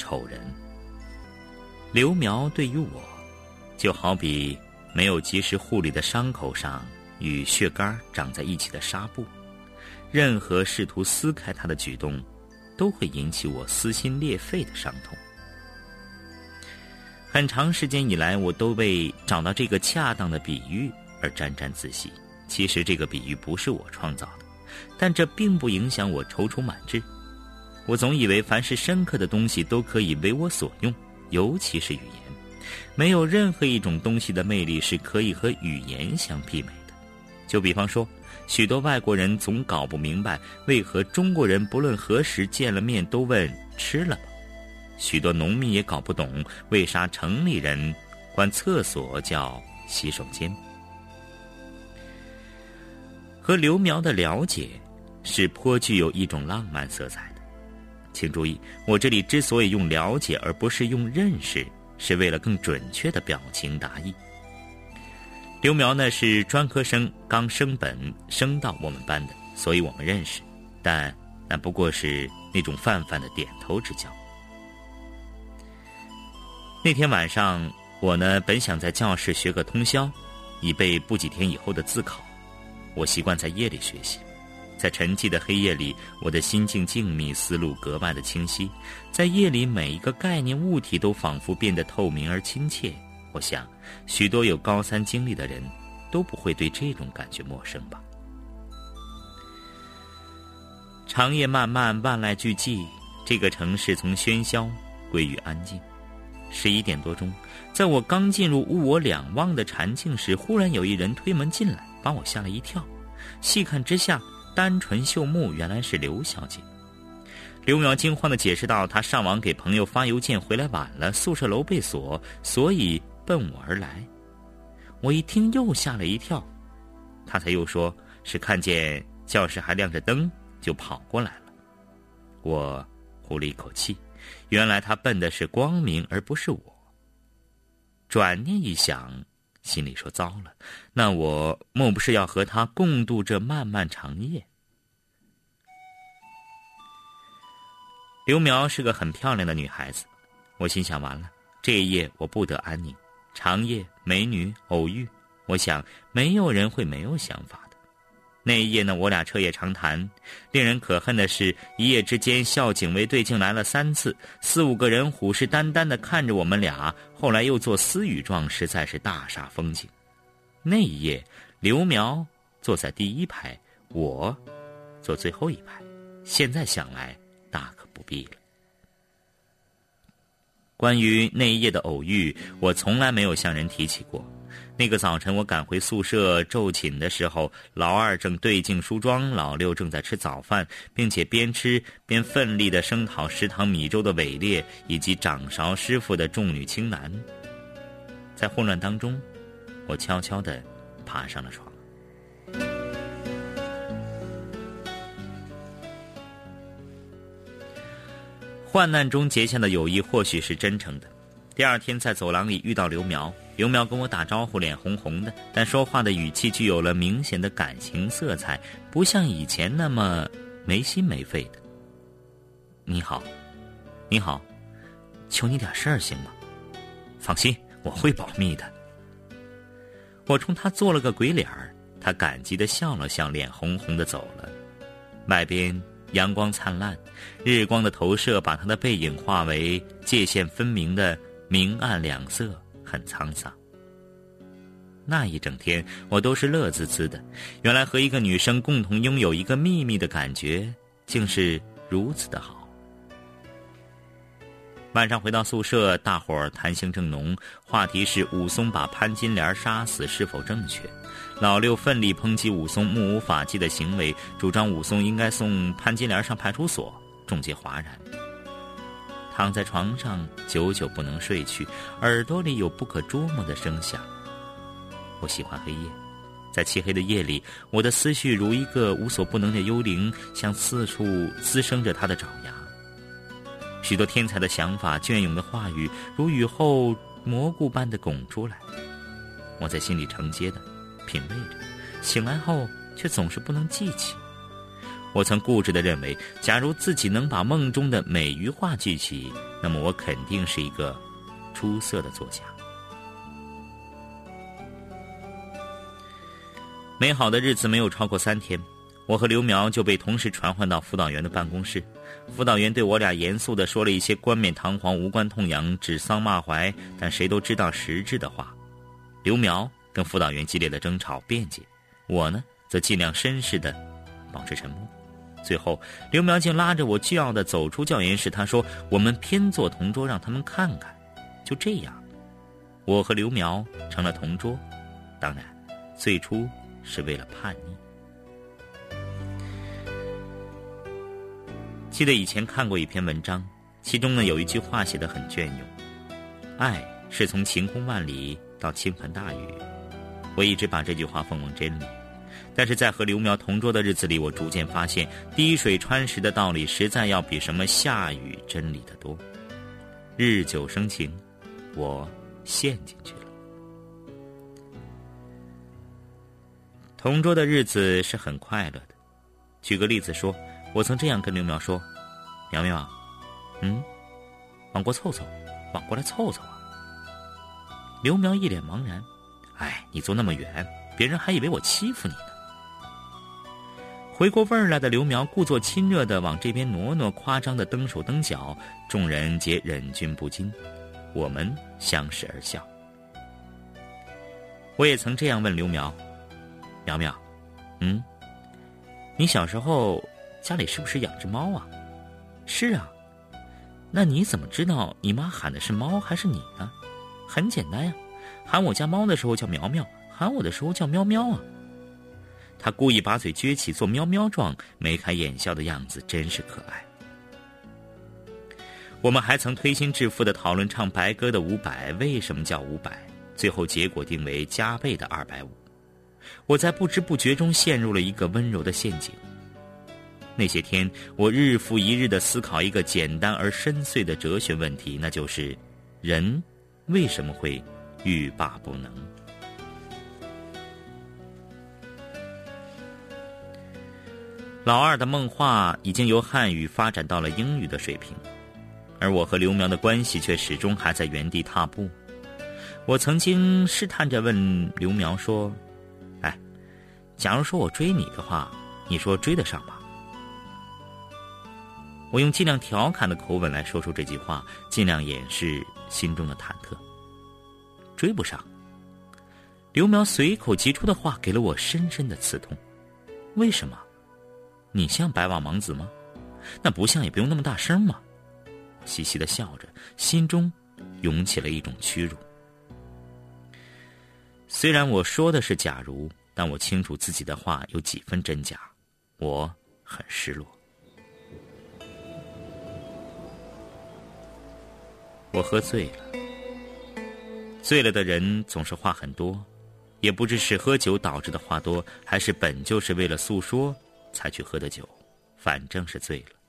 丑人。刘苗对于我，就好比没有及时护理的伤口上与血干长在一起的纱布，任何试图撕开它的举动，都会引起我撕心裂肺的伤痛。很长时间以来，我都为找到这个恰当的比喻而沾沾自喜。其实这个比喻不是我创造的，但这并不影响我踌躇满志。我总以为凡是深刻的东西都可以为我所用，尤其是语言。没有任何一种东西的魅力是可以和语言相媲美的。就比方说，许多外国人总搞不明白为何中国人不论何时见了面都问吃了吗？许多农民也搞不懂为啥城里人管厕所叫洗手间。和刘苗的了解是颇具有一种浪漫色彩的。请注意，我这里之所以用了解而不是用认识，是为了更准确的表情达意。刘苗呢是专科生，刚升本升到我们班的，所以我们认识，但那不过是那种泛泛的点头之交。那天晚上，我呢本想在教室学个通宵，以备不几天以后的自考。我习惯在夜里学习，在沉寂的黑夜里，我的心境静谧，思路格外的清晰。在夜里，每一个概念物体都仿佛变得透明而亲切。我想，许多有高三经历的人都不会对这种感觉陌生吧。长夜漫漫，万籁俱寂，这个城市从喧嚣归于安静。11点多钟，在我刚进入物我两忘的禅境时，忽然有一人推门进来，把我吓了一跳。细看之下，单纯秀目，原来是刘小姐。刘苗惊慌地解释道，她上网给朋友发邮件回来晚了，宿舍楼被锁，所以奔我而来。我一听又吓了一跳，她才又说是看见教室还亮着灯就跑过来了。我呼了一口气，原来她奔的是光明而不是我。转念一想，心里说糟了，那我莫不是要和她共度这漫漫长夜？刘苗是个很漂亮的女孩子，我心想完了，这一夜我不得安宁。长夜，美女，偶遇，我想没有人会没有想法的。那一夜呢，我俩彻夜长谈。令人可恨的是，一夜之间校警卫队竟来了3次，4、5个人虎视眈眈地看着我们俩，后来又做私语状，实在是大煞风景。那一夜，刘苗坐在第1排，我坐最后1排。现在想来，大可不必了。关于那一夜的偶遇，我从来没有向人提起过。那个早晨我赶回宿舍骤寝的时候，老二正对镜梳妆，老六正在吃早饭，并且边吃边奋力地声讨食堂米粥的伪劣以及掌勺师傅的重女轻男。在混乱当中，我悄悄地爬上了床。患难中结下的友谊或许是真诚的。第2天在走廊里遇到刘苗，刘苗跟我打招呼，脸红红的，但说话的语气具有了明显的感情色彩，不像以前那么没心没肺的。你好，你好，求你点事儿行吗？放心，我会保密的。我冲他做了个鬼脸儿，他感激地笑了笑，脸红红的走了。外边阳光灿烂，日光的投射把他的背影化为界限分明的明暗两色，很沧桑。那一整天我都是乐滋滋的，原来和一个女生共同拥有一个秘密的感觉竟是如此的好。晚上回到宿舍，大伙儿谈兴正浓，话题是武松把潘金莲杀死是否正确。老六奋力抨击武松目无法纪的行为，主张武松应该送潘金莲上派出所，众皆哗然。躺在床上久久不能睡去，耳朵里有不可捉摸的声响。我喜欢黑夜，在漆黑的夜里，我的思绪如一个无所不能的幽灵，向四处滋生着它的爪牙。许多天才的想法，隽永的话语，如雨后蘑菇般的拱出来。我在心里承接的品味着，醒来后却总是不能记起。 我曾固执地认为，假如自己能把梦中的每一画记起，那么我肯定是一个出色的作家。美好的日子没有超过3天，我和刘苗就被同时传唤到辅导员的办公室。辅导员对我俩严肃地说了一些冠冕堂皇、无关痛痒、指桑骂槐，但谁都知道实质的话。刘苗跟辅导员激烈的争吵辩解，我呢则尽量绅士地保持沉默。最后刘苗竟拉着我倨傲地走出教研室，他说我们偏坐同桌，让他们看看。就这样，我和刘苗成了同桌，当然最初是为了叛逆。记得以前看过一篇文章，其中呢有一句话写得很隽永，爱是从晴空万里到倾盆大雨。我一直把这句话奉为真理，但是在和刘苗同桌的日子里，我逐渐发现滴水穿石的道理实在要比什么下雨真理的多。日久生情，我陷进去了。同桌的日子是很快乐的。举个例子说，我曾这样跟刘苗说，苗苗啊，往过凑凑，往过来凑凑啊。刘苗一脸茫然，哎，你坐那么远，别人还以为我欺负你呢。回过味儿来的刘苗故作亲热地往这边挪挪，夸张地蹬手蹬脚，众人皆忍俊不禁，我们相视而笑。我也曾这样问刘苗，苗苗，你小时候家里是不是养只猫啊？是啊。那你怎么知道你妈喊的是猫还是你呢？很简单呀，喊我家猫的时候叫苗苗，喊我的时候叫喵喵啊。他故意把嘴撅起做喵喵状，眉开眼笑的样子真是可爱。我们还曾推心置腹地讨论唱白歌的500为什么叫500，最后结果定为加倍的250。我在不知不觉中陷入了一个温柔的陷阱。那些天，我日复一日地思考一个简单而深邃的哲学问题，那就是人为什么会欲罢不能？老二的梦话已经由汉语发展到了英语的水平，而我和刘苗的关系却始终还在原地踏步。我曾经试探着问刘苗说，假如说我追你的话，你说追得上吗？我用尽量调侃的口吻来说出这句话，尽量掩饰心中的忐忑。追不上。刘苗随口即出的话给了我深深的刺痛。为什么？你像白马王子吗？那不像也不用那么大声嘛。我嘻嘻地笑着，心中涌起了一种屈辱。虽然我说的是假如，但我清楚自己的话有几分真假，我很失落。我喝醉了，醉了的人总是话很多，也不知是喝酒导致的话多，还是本就是为了诉说才去喝的酒，反正是醉了。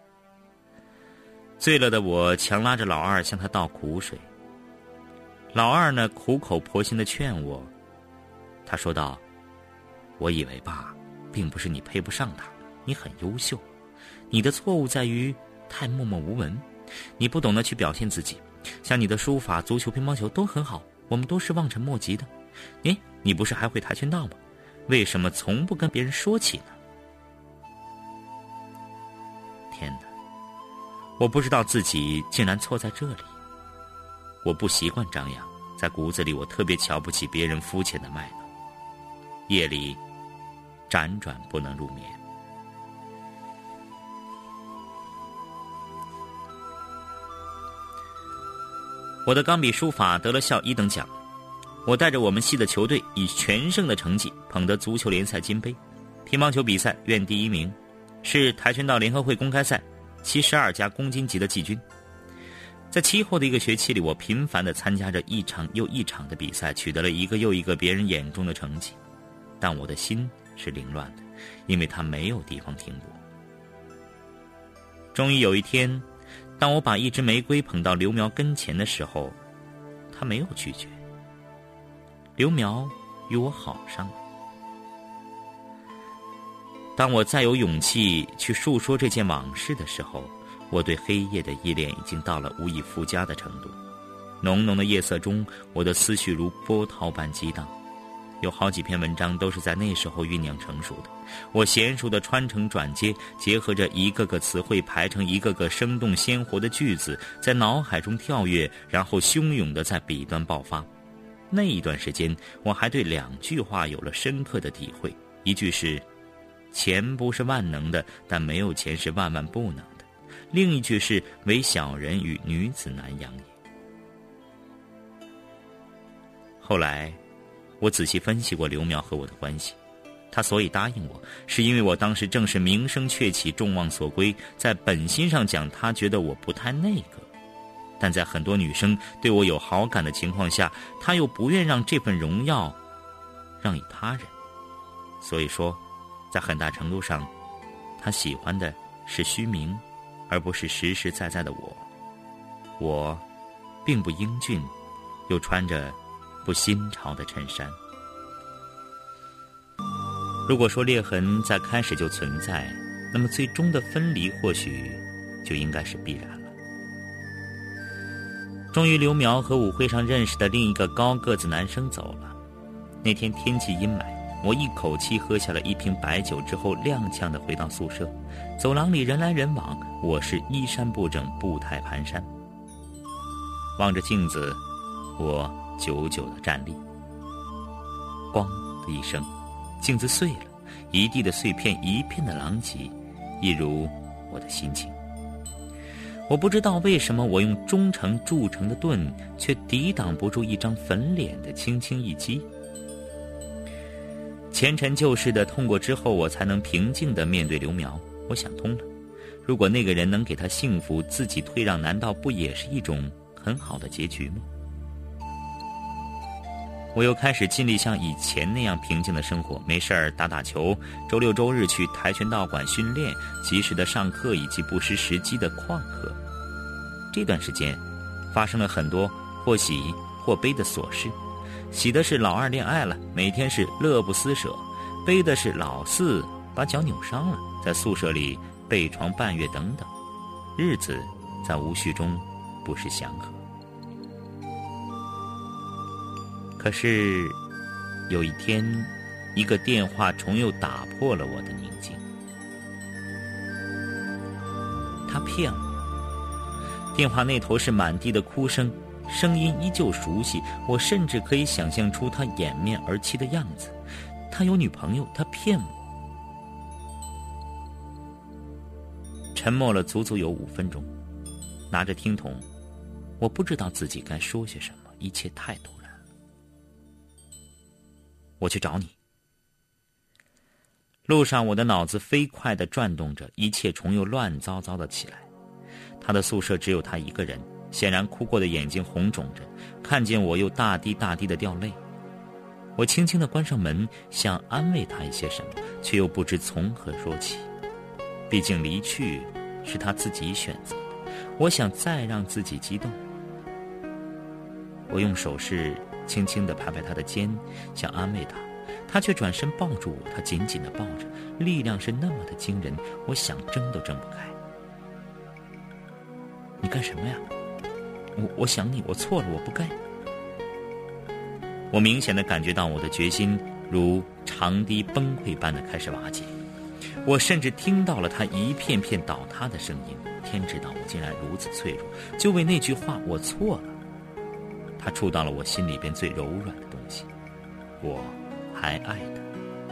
醉了的我强拉着老二向他倒苦水，老二呢苦口婆心地劝我，他说道，我以为吧，并不是你配不上他，你很优秀，你的错误在于太默默无闻，你不懂得去表现自己，像你的书法、足球、乒乓球都很好，我们都是望尘莫及的。你不是还会跆拳道吗？为什么从不跟别人说起呢？天哪，我不知道自己竟然错在这里。我不习惯张扬，在骨子里我特别瞧不起别人肤浅的卖弄。夜里辗转不能入眠。我的钢笔书法得了校1等奖，我带着我们系的球队以全胜的成绩捧得足球联赛金杯，乒乓球比赛院第1名，是跆拳道联合会公开赛72家公斤级的季军。在其后的一个学期里，我频繁地参加着一场又一场的比赛，取得了一个又一个别人眼中的成绩，但我的心是凌乱的，因为它没有地方停泊。终于有一天，当我把一支玫瑰捧到刘苗跟前的时候，他没有拒绝。刘苗与我好上了。 当我再有勇气去述说这件往事的时候，我对黑夜的依恋已经到了无以复加的程度。浓浓的夜色中，我的思绪如波涛般激荡，有好几篇文章都是在那时候酝酿成熟的。我娴熟的穿成转接，结合着一个个词汇排成一个个生动鲜活的句子，在脑海中跳跃，然后汹涌地在笔端爆发。那一段时间，我还对2句话有了深刻的体会，一句是钱不是万能的，但没有钱是万万不能的，另一句是唯小人与女子难养也。后来我仔细分析过刘苗和我的关系，他所以答应我，是因为我当时正是名声鹊起，众望所归，在本心上讲，他觉得我不太那个，但在很多女生对我有好感的情况下，他又不愿让这份荣耀让与他人。所以说，在很大程度上，他喜欢的是虚名，而不是实实在在的我。我并不英俊，又穿着不新潮的衬衫。如果说裂痕在开始就存在，那么最终的分离或许就应该是必然了。终于刘苗和舞会上认识的另一个高个子男生走了。那天天气阴霾，我一口气喝下了1瓶白酒之后，踉跄地回到宿舍。走廊里人来人往，我是衣衫不整，步态蹒跚。望着镜子，我久久地站立。咣的一声，镜子碎了，一地的碎片，一片的狼藉，一如我的心情。我不知道为什么我用忠诚铸成的盾，却抵挡不住一张粉脸的轻轻一击。前尘旧事的痛过之后，我才能平静地面对刘苗。我想通了，如果那个人能给他幸福，自己退让，难道不也是一种很好的结局吗？我又开始尽力像以前那样平静的生活，没事儿打打球，周六周日去跆拳道馆训练，及时的上课以及不失时机的旷课。这段时间发生了很多或喜或悲的琐事。喜的是老二恋爱了，每天是乐不思舍；悲的是老四把脚扭伤了，在宿舍里被床半月等等。日子在无序中不是祥和。可是有一天，一个电话重又打破了我的宁静。他骗我。电话那头是满地的哭声，声音依旧熟悉，我甚至可以想象出他掩面而泣的样子。他有女朋友，他骗我。沉默了足足有5分钟，拿着听筒，我不知道自己该说些什么，一切太突然了。我去找你。路上我的脑子飞快地转动着，一切重又乱糟糟的起来。他的宿舍只有他一个人，显然哭过的眼睛红肿着，看见我又大滴大滴的掉泪。我轻轻地关上门，想安慰他一些什么，却又不知从何说起。毕竟离去是他自己选择的，我想再让自己激动。我用手势轻轻地拍拍他的肩，想安慰他，他却转身抱住我，他紧紧地抱着，力量是那么的惊人，我想挣都挣不开。你干什么呀？我想你，我错了，我不该。我明显地感觉到我的决心如长堤崩溃般的开始瓦解，我甚至听到了他一片片倒塌的声音。天知道我竟然如此脆弱，就为那句话我错了。他触到了我心里边最柔软的东西，我还爱他。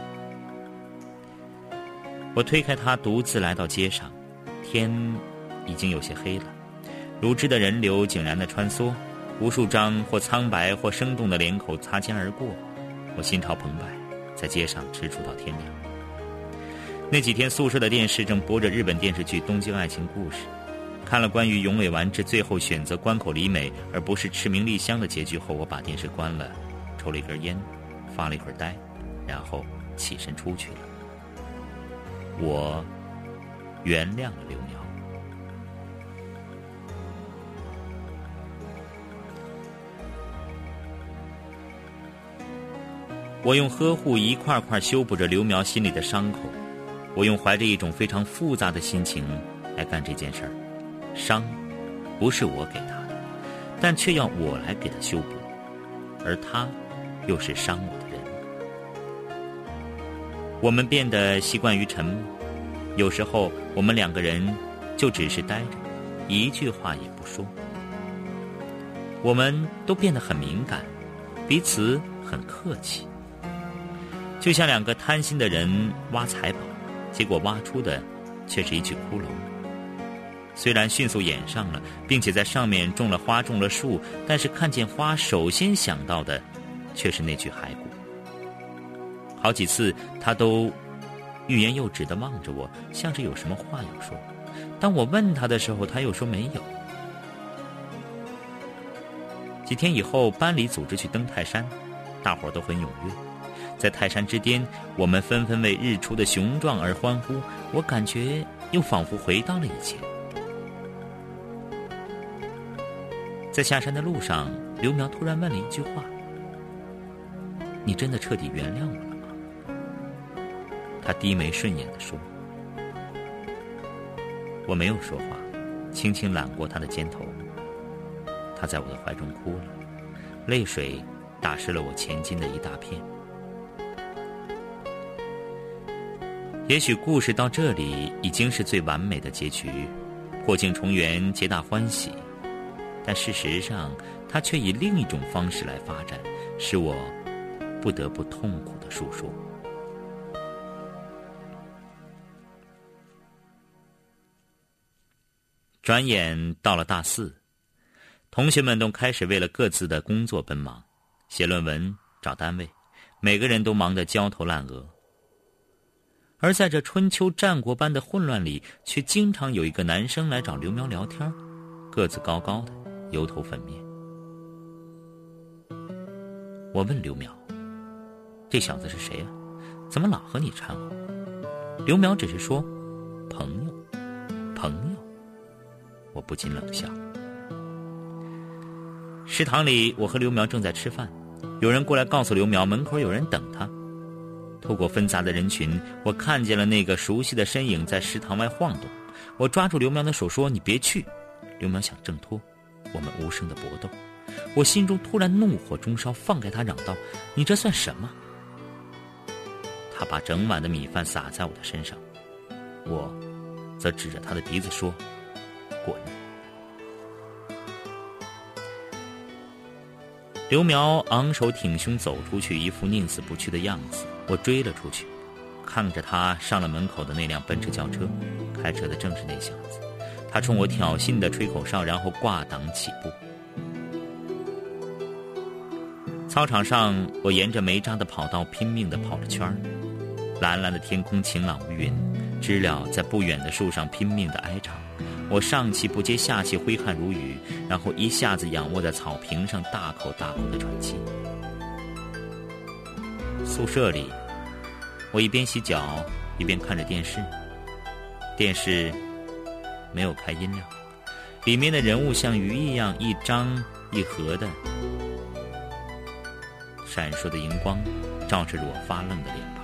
我推开他，独自来到街上，天已经有些黑了，如织的人流井然地穿梭，无数张或苍白或生动的脸孔擦肩而过，我心潮澎湃，在街上踟蹰到天亮。那几天宿舍的电视正播着日本电视剧《东京爱情故事》，看了关于永尾完治最后选择关口里美而不是赤名莉香的结局后，我把电视关了，抽了一根烟，发了一会儿呆，然后起身出去了。我原谅了刘苗。我用呵护一块块修补着刘苗心里的伤口， 我用怀着一种非常复杂的心情来干这件事儿。伤不是我给他的，但却要我来给他修补，而他又是伤我的人。我们变得习惯于沉默，有时候我们两个人就只是呆着，一句话也不说。我们都变得很敏感，彼此很客气，就像两个贪心的人挖财宝，结果挖出的却是一具骷髅。虽然迅速演上了，并且在上面种了花种了树，但是看见花首先想到的却是那具骸骨。好几次他都欲言又止地望着我，像是有什么话要说。当我问他的时候，他又说没有。几天以后，班里组织去登泰山，大伙儿都很踊跃。在泰山之巅，我们纷纷为日出的雄壮而欢呼，我感觉又仿佛回到了以前。在下山的路上，刘苗突然问了一句话：你真的彻底原谅我了吗？他低眉顺眼地说。我没有说话，轻轻揽过他的肩头。他在我的怀中哭了，泪水打湿了我前襟的一大片。也许故事到这里已经是最完美的结局，破镜重圆，皆大欢喜。但事实上，它却以另一种方式来发展，使我不得不痛苦地述说。转眼到了大四，同学们都开始为了各自的工作奔忙，写论文、找单位，每个人都忙得焦头烂额。而在这春秋战国般的混乱里，却经常有一个男生来找刘苗聊天，个子高高的，油头粉面。我问刘苗：这小子是谁啊？怎么老和你掺和？刘苗只是说：朋友，朋友。我不禁冷笑。食堂里，我和刘苗正在吃饭，有人过来告诉刘苗门口有人等他。透过纷杂的人群，我看见了那个熟悉的身影在食堂外晃动。我抓住刘苗的手说：你别去。刘苗想挣脱，我们无声的搏斗。我心中突然怒火中烧，放开他嚷道：你这算什么？他把整碗的米饭撒在我的身上，我则指着他的鼻子说：滚！刘苗昂首挺胸走出去，一副宁死不屈的样子。我追了出去，看着他上了门口的那辆奔驰轿车，开车的正是那小子。他冲我挑衅地吹口哨，然后挂档起步。操场上，我沿着没渣的跑道拼命地跑了圈儿。蓝蓝的天空晴朗无云，知了在不远的树上拼命地哀唱。我上气不接下气，挥汗如雨，然后一下子仰卧在草坪上，大口大口地喘气。宿舍里，我一边洗脚一边看着电视。电视没有开音量，里面的人物像鱼一样一张一合的，闪烁的荧光照着我发愣的脸庞。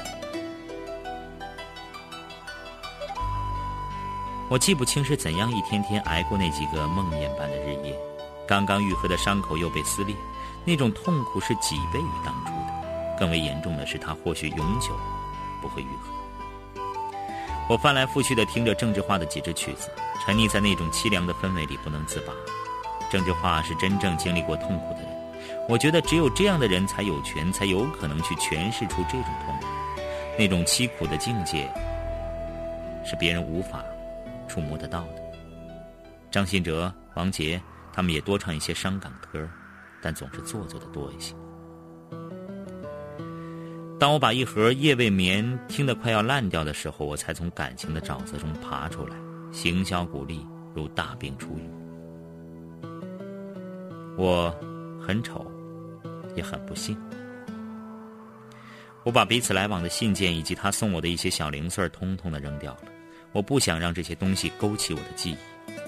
我记不清是怎样一天天挨过那几个梦魇般的日夜，刚刚愈合的伤口又被撕裂，那种痛苦是几倍于当初的。更为严重的是，它或许永久不会愈合。我翻来覆去地听着郑智化的几支曲子，沉溺在那种凄凉的氛围里不能自拔。郑智化是真正经历过痛苦的人，我觉得只有这样的人才有权，才有可能去诠释出这种痛苦。那种凄苦的境界是别人无法触摸得到的。张信哲、王杰他们也多唱一些伤感歌，但总是做作的多一些。当我把一盒夜未眠听得快要烂掉的时候，我才从感情的沼泽中爬出来，行销鼓励如大病初愈。我很丑，也很不幸。我把彼此来往的信件以及他送我的一些小零碎通通的扔掉了，我不想让这些东西勾起我的记忆。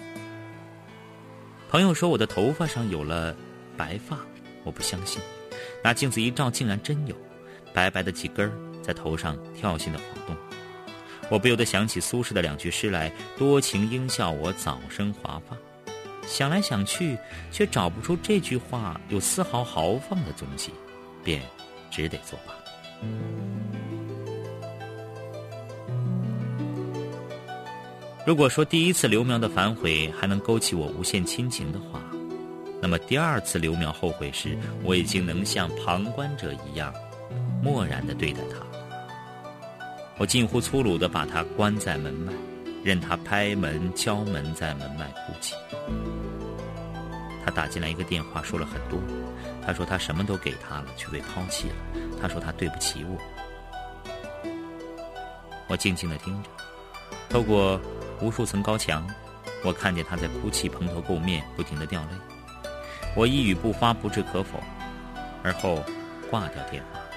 朋友说我的头发上有了白发，我不相信，拿镜子一照，竟然真有白白的几根在头上跳性的晃动。 我不由得想起苏轼的2句诗来：多情应笑我早生华发。想来想去，却找不出这句话有丝毫豪放的踪迹，便只得作罢。如果说第一次刘苗的反悔还能勾起我无限亲情的话，那么第2次刘苗后悔时，我已经能像旁观者一样漠然地对待他。我近乎粗鲁地把他关在门外，任他拍门敲门，在门外哭泣。他打进来一个电话，说了很多。他说他什么都给他了，却被抛弃了。他说他对不起我。我静静地听着，透过无数层高墙，我看见他在哭泣，蓬头垢面，不停地掉泪。我一语不发，不置可否，而后挂掉电话。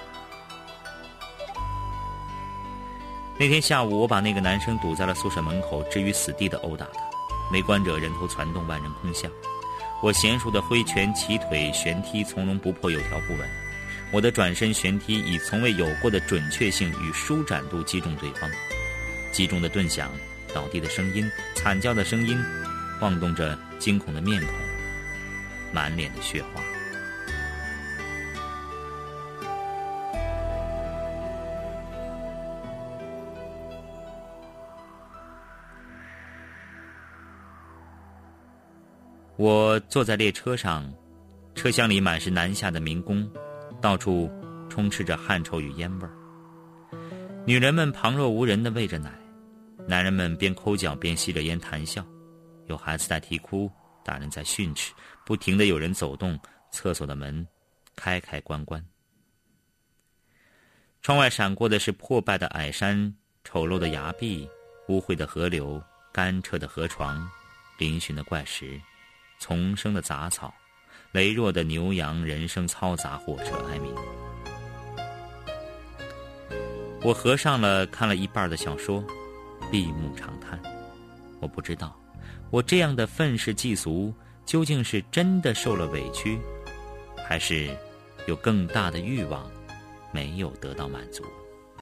那天下午，我把那个男生堵在了宿舍门口，置于死地的殴打他。围观者人头攒动，万人空巷。我娴熟的挥拳起腿旋踢，从容不迫，有条不紊。我的转身旋踢以从未有过的准确性与舒展度击中对方，击中的顿响，倒地的声音，惨叫的声音，晃动着惊恐的面孔，满脸的血花。我坐在列车上，车厢里满是南下的民工，到处充斥着汗臭与烟味儿。女人们旁若无人地喂着奶，男人们边抠脚边吸着烟谈笑，有孩子在啼哭，大人在训斥，不停地有人走动，厕所的门开开关关。窗外闪过的是破败的矮山，丑陋的崖壁，污秽的河流，干澈的河床，嶙峋的怪石，丛生的杂草，羸弱的牛羊，人声嘈杂，火车哀鸣。我合上了看了一半的小说，闭目长叹。我不知道，我这样的愤世嫉俗，究竟是真的受了委屈，还是有更大的欲望没有得到满足。